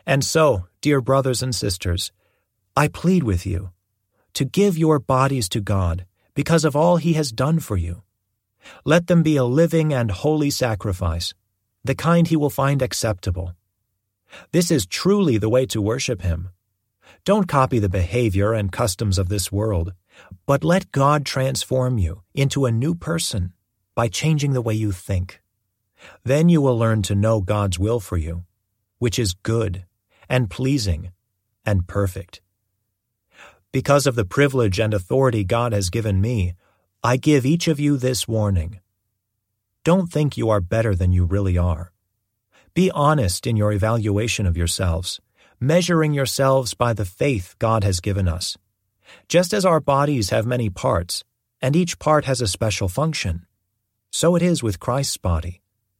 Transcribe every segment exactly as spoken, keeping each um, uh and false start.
And so, dear brothers and sisters, I plead with you to give your bodies to God because of all He has done for you. Let them be a living and holy sacrifice, the kind He will find acceptable. This is truly the way to worship Him. Don't copy the behavior and customs of this world, but let God transform you into a new person by changing the way you think. Then you will learn to know God's will for you, which is good and pleasing and perfect. Because of the privilege and authority God has given me, I give each of you this warning. Don't think you are better than you really are. Be honest in your evaluation of yourselves, measuring yourselves by the faith God has given us. Just as our bodies have many parts, and each part has a special function, so it is with Christ's body.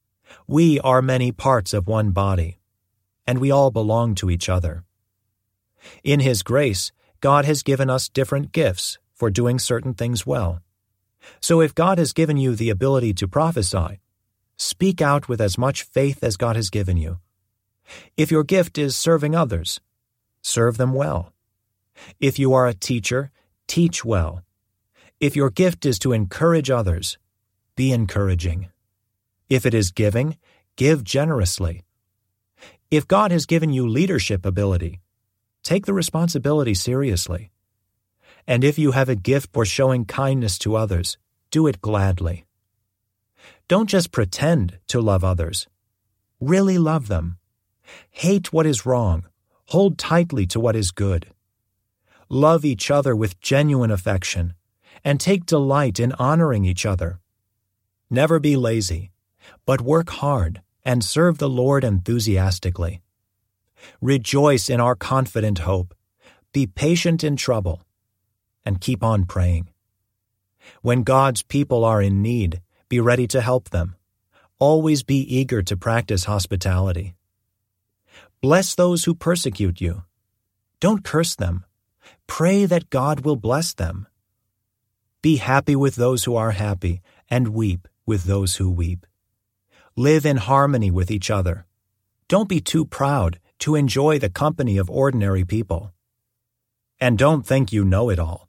We are many parts of one body, and we all belong to each other. In His grace, God has given us different gifts for doing certain things well. So if God has given you the ability to prophesy, speak out with as much faith as God has given you. If your gift is serving others, serve them well. If you are a teacher, teach well. If your gift is to encourage others, be encouraging. If it is giving, give generously. If God has given you leadership ability, take the responsibility seriously. And if you have a gift for showing kindness to others, do it gladly. Don't just pretend to love others. Really love them. Hate what is wrong. Hold tightly to what is good. Love each other with genuine affection, and take delight in honoring each other. Never be lazy, but work hard and serve the Lord enthusiastically. Rejoice in our confident hope. Be patient in trouble, and keep on praying. When God's people are in need, be ready to help them. Always be eager to practice hospitality. Bless those who persecute you. Don't curse them. Pray that God will bless them. Be happy with those who are happy, and weep with those who weep. Live in harmony with each other. Don't be too proud to enjoy the company of ordinary people. And don't think you know it all.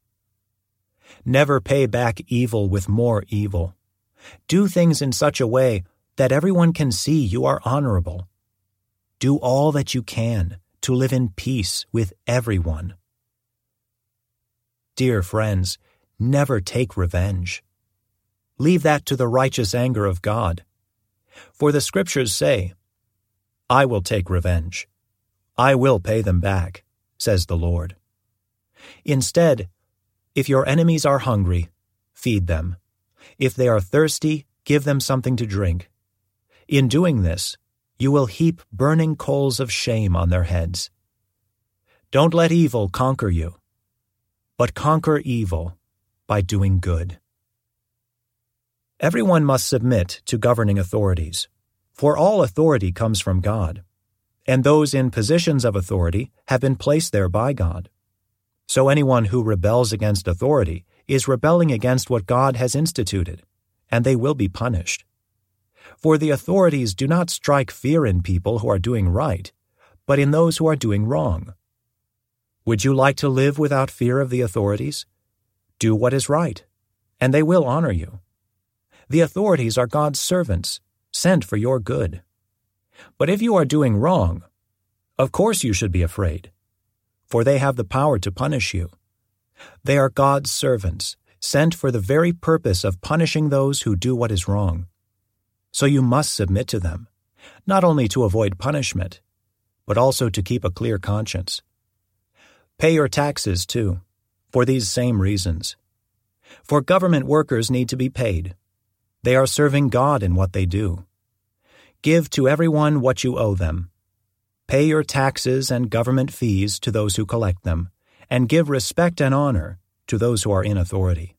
Never pay back evil with more evil. Do things in such a way that everyone can see you are honorable. Do all that you can to live in peace with everyone. Dear friends, never take revenge. Leave that to the righteous anger of God. For the Scriptures say, I will take revenge. I will pay them back, says the Lord. Instead, if your enemies are hungry, feed them. If they are thirsty, give them something to drink. In doing this, you will heap burning coals of shame on their heads. Don't let evil conquer you, but conquer evil by doing good. Everyone must submit to governing authorities, for all authority comes from God, and those in positions of authority have been placed there by God. So anyone who rebels against authority is rebelling against what God has instituted, and they will be punished. For the authorities do not strike fear in people who are doing right, but in those who are doing wrong. Would you like to live without fear of the authorities? Do what is right, and they will honor you. The authorities are God's servants, sent for your good. But if you are doing wrong, of course you should be afraid, for they have the power to punish you. They are God's servants, sent for the very purpose of punishing those who do what is wrong. So you must submit to them, not only to avoid punishment, but also to keep a clear conscience. Pay your taxes, too, for these same reasons. For government workers need to be paid. They are serving God in what they do. Give to everyone what you owe them. Pay your taxes and government fees to those who collect them, and give respect and honor to those who are in authority.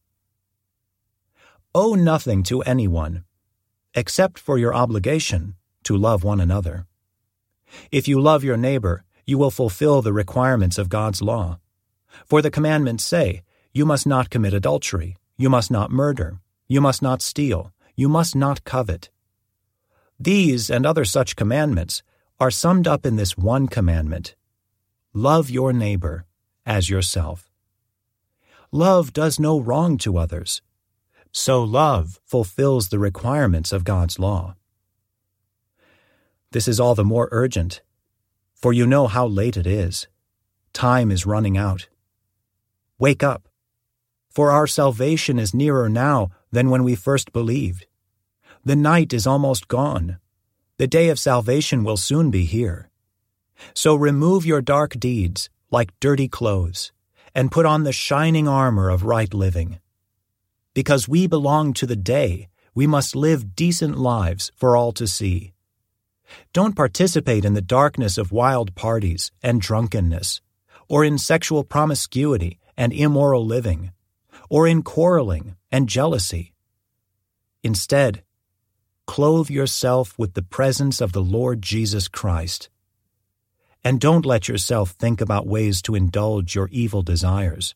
Owe nothing to anyone, except for your obligation to love one another. If you love your neighbor, you will fulfill the requirements of God's law. For the commandments say, you must not commit adultery, you must not murder, you must not steal, you must not covet. These and other such commandments are summed up in this one commandment: love your neighbor as yourself. Love does no wrong to others, so love fulfills the requirements of God's law. This is all the more urgent, for you know how late it is. Time is running out. Wake up, for our salvation is nearer now than when we first believed. The night is almost gone. The day of salvation will soon be here. So remove your dark deeds like dirty clothes, and put on the shining armor of right living. Because we belong to the day, we must live decent lives for all to see. Don't participate in the darkness of wild parties and drunkenness, or in sexual promiscuity and immoral living, or in quarreling and jealousy. Instead, clothe yourself with the presence of the Lord Jesus Christ. And don't let yourself think about ways to indulge your evil desires.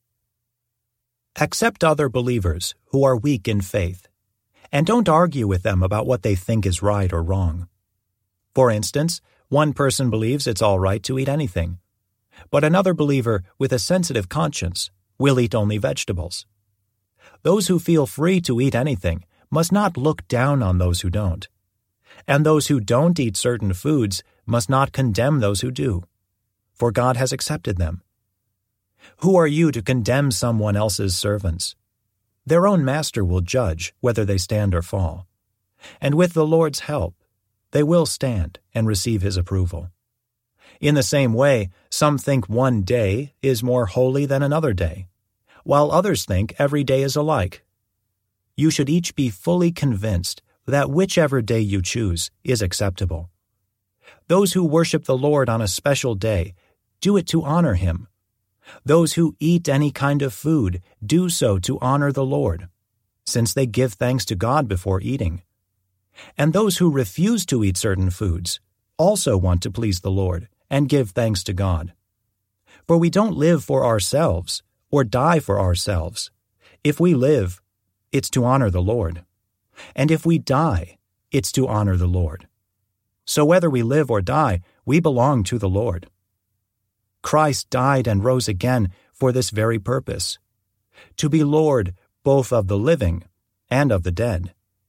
Accept other believers who are weak in faith, and don't argue with them about what they think is right or wrong. For instance, one person believes it's all right to eat anything, but another believer with a sensitive conscience will eat only vegetables. Those who feel free to eat anything must not look down on those who don't, and those who don't eat certain foods must not condemn those who do, for God has accepted them. Who are you to condemn someone else's servants? Their own master will judge whether they stand or fall, and with the Lord's help, they will stand and receive His approval. In the same way, some think one day is more holy than another day, while others think every day is alike. You should each be fully convinced that whichever day you choose is acceptable. Those who worship the Lord on a special day do it to honor Him. Those who eat any kind of food do so to honor the Lord, since they give thanks to God before eating. And those who refuse to eat certain foods also want to please the Lord and give thanks to God. For we don't live for ourselves or die for ourselves. If we live, it's to honor the Lord. And if we die, it's to honor the Lord. So whether we live or die, we belong to the Lord. Christ died and rose again for this very purpose, to be Lord both of the living and of the dead.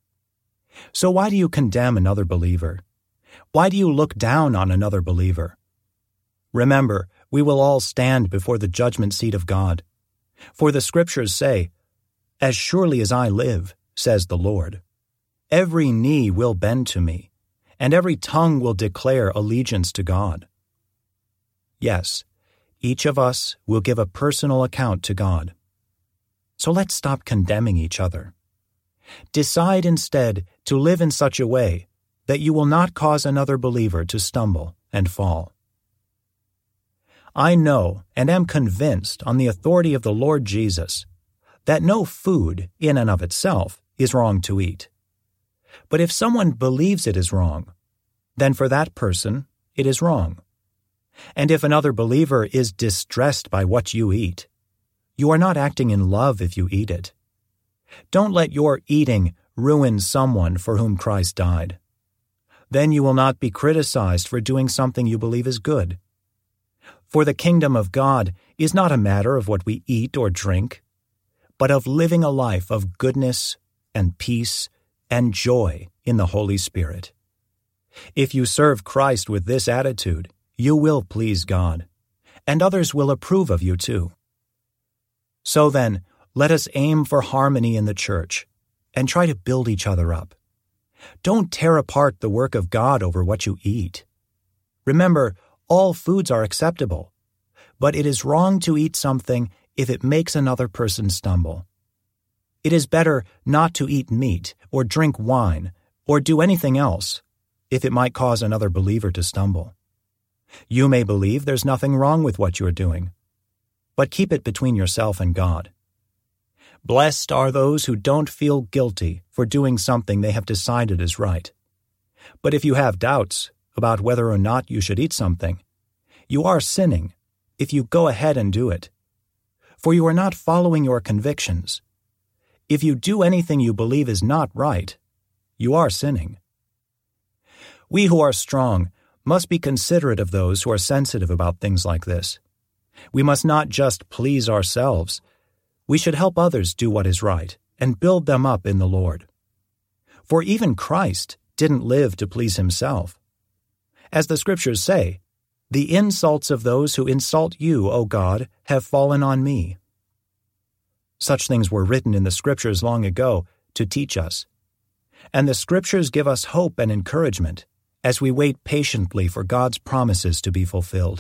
So why do you condemn another believer? Why do you look down on another believer? Remember, we will all stand before the judgment seat of God. For the Scriptures say, "As surely as I live, says the Lord, every knee will bend to me, and every tongue will declare allegiance to God." Yes, each of us will give a personal account to God. So let's stop condemning each other. Decide instead to live in such a way that you will not cause another believer to stumble and fall. I know and am convinced on the authority of the Lord Jesus that no food in and of itself is wrong to eat. But if someone believes it is wrong, then for that person it is wrong. And if another believer is distressed by what you eat, you are not acting in love if you eat it. Don't let your eating ruin someone for whom Christ died. Then you will not be criticized for doing something you believe is good. For the kingdom of God is not a matter of what we eat or drink, but of living a life of goodness and peace and joy in the Holy Spirit. If you serve Christ with this attitude, you will please God, and others will approve of you too. So then, let us aim for harmony in the church and try to build each other up. Don't tear apart the work of God over what you eat. Remember, all foods are acceptable, but it is wrong to eat something if it makes another person stumble. It is better not to eat meat or drink wine or do anything else if it might cause another believer to stumble. You may believe there's nothing wrong with what you are doing, but keep it between yourself and God. Blessed are those who don't feel guilty for doing something they have decided is right. But if you have doubts about whether or not you should eat something, you are sinning if you go ahead and do it, for you are not following your convictions. If you do anything you believe is not right, you are sinning. We who are strong must be considerate of those who are sensitive about things like this. We must not just please ourselves. We should help others do what is right and build them up in the Lord. For even Christ didn't live to please himself. As the Scriptures say, "The insults of those who insult you, O God, have fallen on me." Such things were written in the Scriptures long ago to teach us. And the Scriptures give us hope and encouragement as we wait patiently for God's promises to be fulfilled.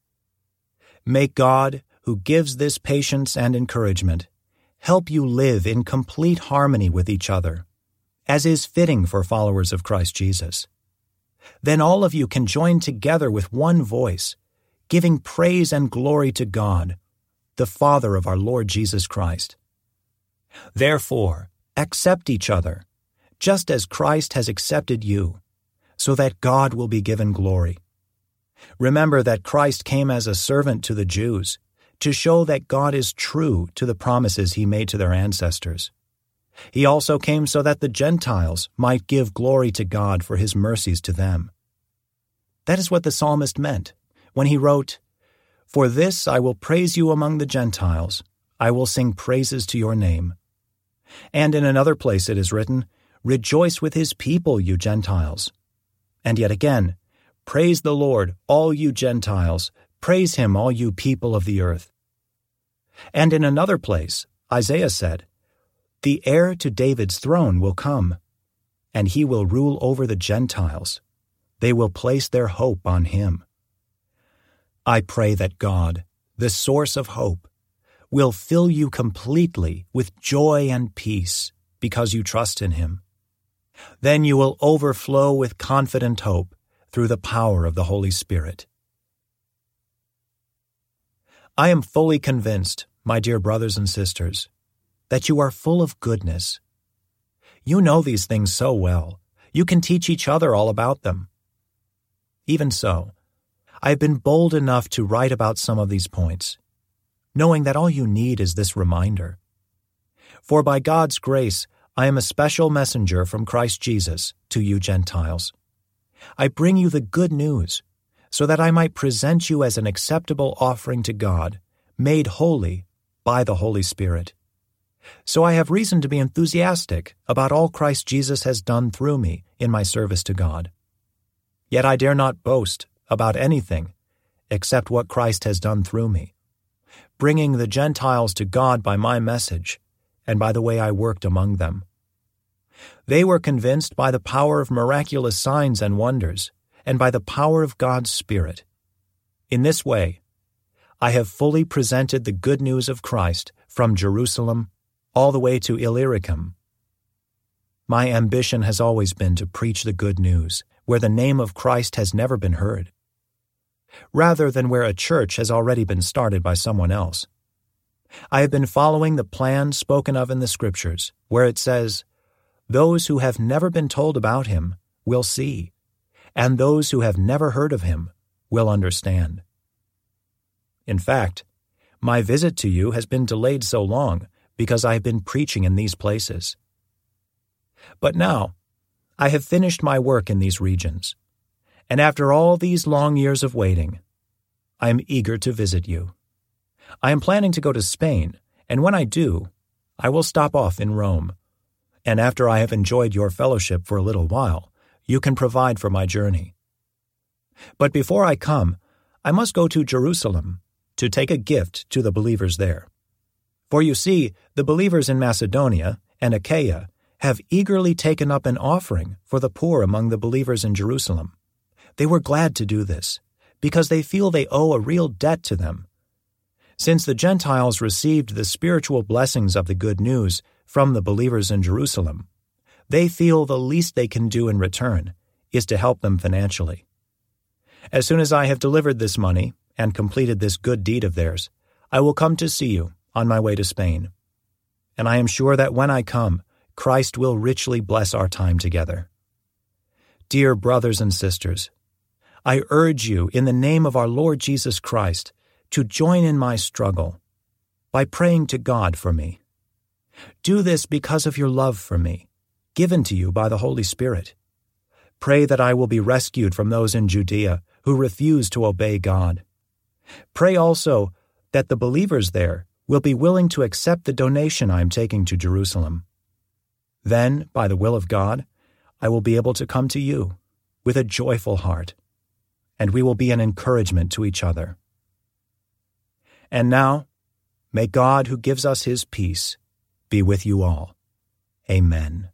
May God, who gives this patience and encouragement, help you live in complete harmony with each other, as is fitting for followers of Christ Jesus. Then all of you can join together with one voice, giving praise and glory to God, the Father of our Lord Jesus Christ. Therefore, accept each other, just as Christ has accepted you, so that God will be given glory. Remember that Christ came as a servant to the Jews, to show that God is true to the promises he made to their ancestors. He also came so that the Gentiles might give glory to God for his mercies to them. That is what the psalmist meant when he wrote, "For this I will praise you among the Gentiles, I will sing praises to your name." And in another place it is written, "Rejoice with his people, you Gentiles." And yet again, "Praise the Lord, all you Gentiles, praise him, all you people of the earth." And in another place, Isaiah said, "The heir to David's throne will come, and he will rule over the Gentiles. They will place their hope on him." I pray that God, the source of hope, will fill you completely with joy and peace because you trust in him. Then you will overflow with confident hope through the power of the Holy Spirit. I am fully convinced, my dear brothers and sisters, that you are full of goodness. You know these things so well, you can teach each other all about them. Even so, I have been bold enough to write about some of these points, knowing that all you need is this reminder. For by God's grace, I am a special messenger from Christ Jesus to you Gentiles. I bring you the good news, so that I might present you as an acceptable offering to God, made holy by the Holy Spirit. So I have reason to be enthusiastic about all Christ Jesus has done through me in my service to God. Yet I dare not boast about anything except what Christ has done through me, bringing the Gentiles to God by my message and by the way I worked among them. They were convinced by the power of miraculous signs and wonders, and by the power of God's Spirit. In this way, I have fully presented the good news of Christ from Jerusalem all the way to Illyricum. My ambition has always been to preach the good news where the name of Christ has never been heard, rather than where a church has already been started by someone else. I have been following the plan spoken of in the Scriptures, where it says, "Those who have never been told about him will see, and those who have never heard of him will understand." In fact, my visit to you has been delayed so long because I have been preaching in these places. But now, I have finished my work in these regions, and after all these long years of waiting, I am eager to visit you. I am planning to go to Spain, and when I do, I will stop off in Rome, and after I have enjoyed your fellowship for a little while, you can provide for my journey. But before I come, I must go to Jerusalem to take a gift to the believers there. For you see, the believers in Macedonia and Achaia have eagerly taken up an offering for the poor among the believers in Jerusalem. They were glad to do this, because they feel they owe a real debt to them. Since the Gentiles received the spiritual blessings of the good news from the believers in Jerusalem, they feel the least they can do in return is to help them financially. As soon as I have delivered this money and completed this good deed of theirs, I will come to see you on my way to Spain. And I am sure that when I come, Christ will richly bless our time together. Dear brothers and sisters, I urge you in the name of our Lord Jesus Christ to join in my struggle by praying to God for me. Do this because of your love for me, given to you by the Holy Spirit. Pray that I will be rescued from those in Judea who refuse to obey God. Pray also that the believers there will be willing to accept the donation I am taking to Jerusalem. Then, by the will of God, I will be able to come to you with a joyful heart, and we will be an encouragement to each other. And now, may God, who gives us his peace, be with you all. Amen.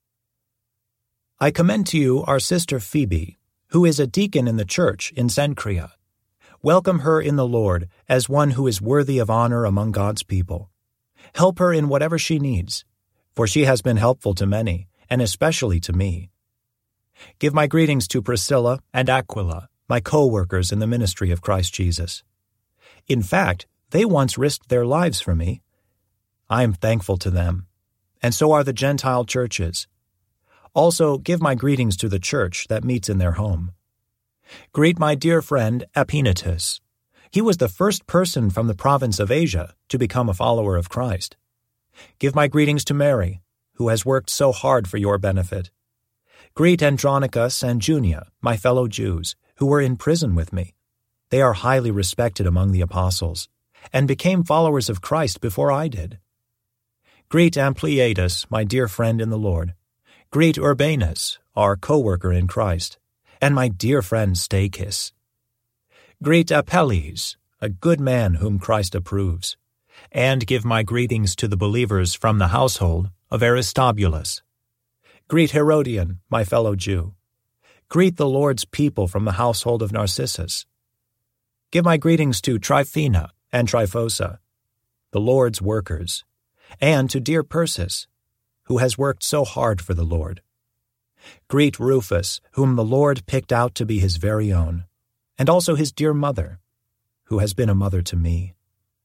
I commend to you our sister Phoebe, who is a deacon in the church in Cenchrea. Welcome her in the Lord as one who is worthy of honor among God's people. Help her in whatever she needs, for she has been helpful to many, and especially to me. Give my greetings to Priscilla and Aquila, my co-workers in the ministry of Christ Jesus. In fact, they once risked their lives for me. I am thankful to them, and so are the Gentile churches. Also, give my greetings to the church that meets in their home. Greet my dear friend Epaenetus. He was the first person from the province of Asia to become a follower of Christ. Give my greetings to Mary, who has worked so hard for your benefit. Greet Andronicus and Junia, my fellow Jews, who were in prison with me. They are highly respected among the apostles, and became followers of Christ before I did. Greet Ampliatus, my dear friend in the Lord. Greet Urbanus, our co-worker in Christ, and my dear friend Stachys. Greet Apelles, a good man whom Christ approves, and give my greetings to the believers from the household of Aristobulus. Greet Herodion, my fellow Jew. Greet the Lord's people from the household of Narcissus. Give my greetings to Tryphena and Tryphosa, the Lord's workers, and to dear Persis, who has worked so hard for the Lord. Greet Rufus, whom the Lord picked out to be his very own, and also his dear mother, who has been a mother to me.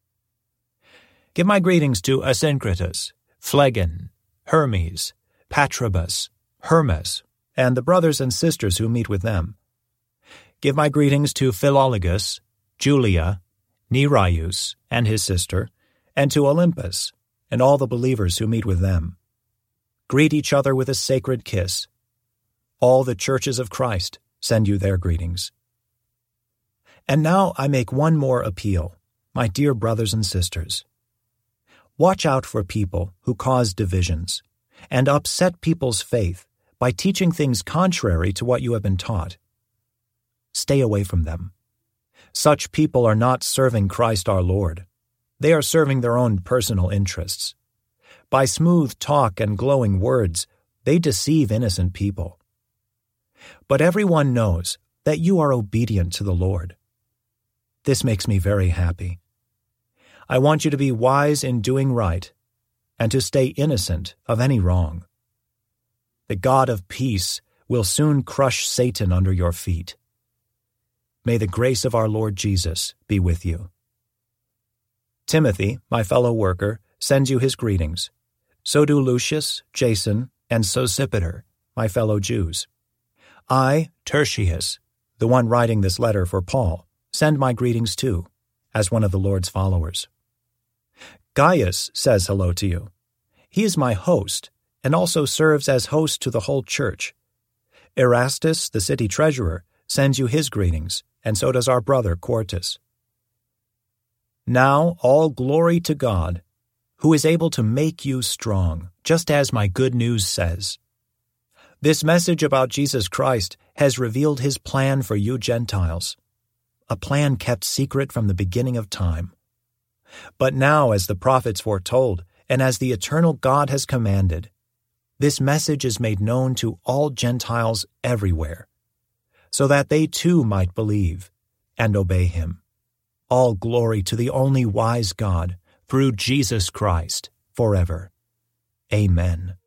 Give my greetings to Asyncritus, Phlegon, Hermes, Patrobus, Hermes, and the brothers and sisters who meet with them. Give my greetings to Philologus, Julia, Nereus and his sister, and to Olympus, and all the believers who meet with them. Greet each other with a sacred kiss. All the churches of Christ send you their greetings. And now I make one more appeal, my dear brothers and sisters. Watch out for people who cause divisions and upset people's faith by teaching things contrary to what you have been taught. Stay away from them. Such people are not serving Christ our Lord. They are serving their own personal interests. By smooth talk and glowing words, they deceive innocent people. But everyone knows that you are obedient to the Lord. This makes me very happy. I want you to be wise in doing right and to stay innocent of any wrong. The God of peace will soon crush Satan under your feet. May the grace of our Lord Jesus be with you. Timothy, my fellow worker, sends you his greetings. So do Lucius, Jason, and Sosipater, my fellow Jews. I, Tertius, the one writing this letter for Paul, send my greetings too, as one of the Lord's followers. Gaius says hello to you. He is my host, and also serves as host to the whole church. Erastus, the city treasurer, sends you his greetings, and so does our brother Quartus. Now all glory to God, who is able to make you strong, just as my good news says. This message about Jesus Christ has revealed his plan for you Gentiles, a plan kept secret from the beginning of time. But now, as the prophets foretold, and as the eternal God has commanded, this message is made known to all Gentiles everywhere, so that they too might believe and obey him. All glory to the only wise God, through Jesus Christ, forever. Amen.